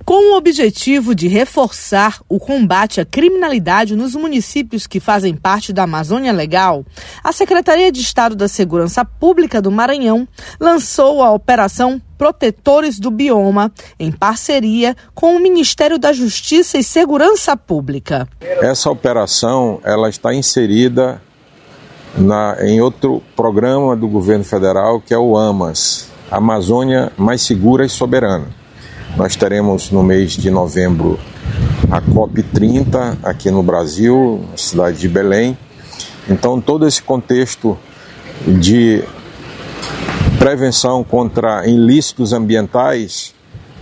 Com o objetivo de reforçar o combate à criminalidade nos municípios que fazem parte da Amazônia Legal, a Secretaria de Estado da Segurança Pública do Maranhão lançou a Operação Protetores do Bioma, em parceria com o Ministério da Justiça e Segurança Pública. Essa operação ela está inserida em outro programa do governo federal, que é o AMAS, Amazônia Mais Segura e Soberana. Nós teremos no mês de novembro a COP30 aqui no Brasil, na cidade de Belém. Então todo esse contexto de prevenção contra ilícitos ambientais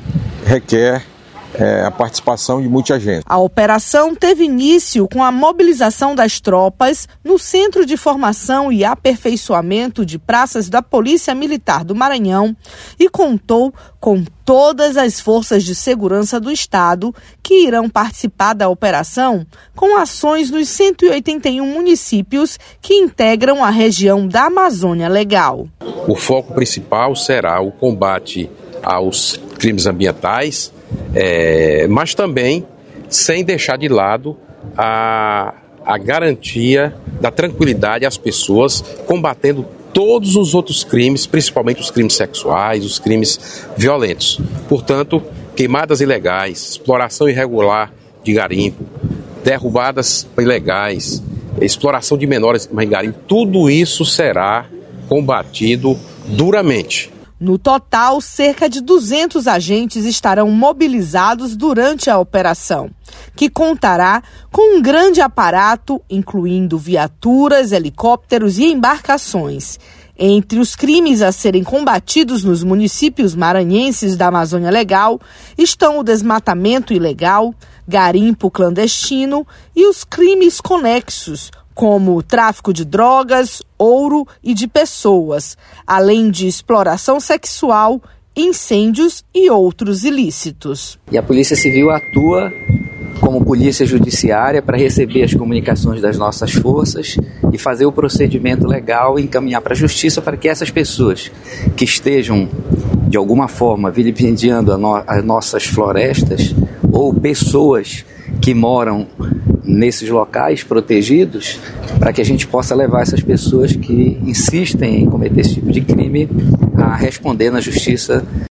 requer a participação de muita gente. A operação teve início com a mobilização das tropas no Centro de Formação e Aperfeiçoamento de Praças da Polícia Militar do Maranhão e contou com todas as forças de segurança do Estado que irão participar da operação, com ações nos 181 municípios que integram a região da Amazônia Legal. O foco principal será o combate aos crimes ambientais, mas também sem deixar de lado a garantia da tranquilidade às pessoas, combatendo todos os outros crimes, principalmente os crimes sexuais, os crimes violentos. Portanto, queimadas ilegais, exploração irregular de garimpo, derrubadas ilegais, exploração de menores em garimpo, tudo isso será combatido duramente. No total, cerca de 200 agentes estarão mobilizados durante a operação, que contará com um grande aparato, incluindo viaturas, helicópteros e embarcações. Entre os crimes a serem combatidos nos municípios maranhenses da Amazônia Legal estão o desmatamento ilegal, garimpo clandestino e os crimes conexos, como o tráfico de drogas, ouro e de pessoas, além de exploração sexual, incêndios e outros ilícitos. E a Polícia Civil atua como polícia judiciária para receber as comunicações das nossas forças e fazer o procedimento legal e encaminhar para a Justiça para que essas pessoas que estejam, de alguma forma, vilipendiando as nossas florestas ou pessoas que moram nesses locais protegidos, para que a gente possa levar essas pessoas que insistem em cometer esse tipo de crime a responder na Justiça